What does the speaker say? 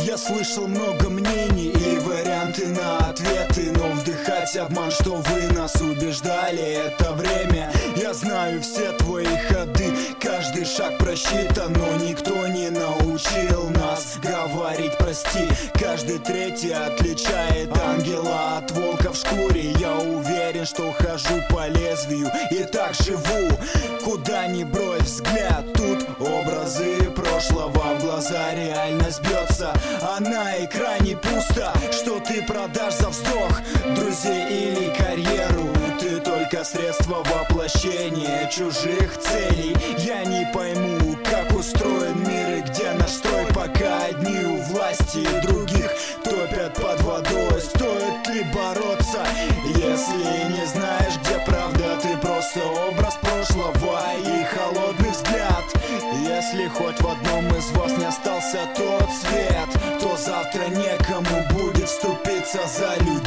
Я слышал много мнений и варианты на ответы, но вдыхать обман, что вы нас убеждали, это время. Я знаю все твои ходы, каждый шаг просчитан, но никто не научил нас говорить прости. Каждый третий отличает ангела от волка в шкуре. Я уверен, что хожу по лезвию и так живу. Куда ни брось взгляд, тут образы прошлого, в глаза реальность бьется, а на экране пусто. Что ты продашь за вздох, друзей или карьеру? Ты только средство воплощения чужих целей. Я не пойму, как устроен мир и где наш строй, пока одни у власти, других топят под водой. Стоит ли бороться, если не знаешь, где правда? Ты просто образ прошлого и холодный взгляд. Если хоть в одном из вас не остался тот свет, то завтра некому будет вступиться за людей.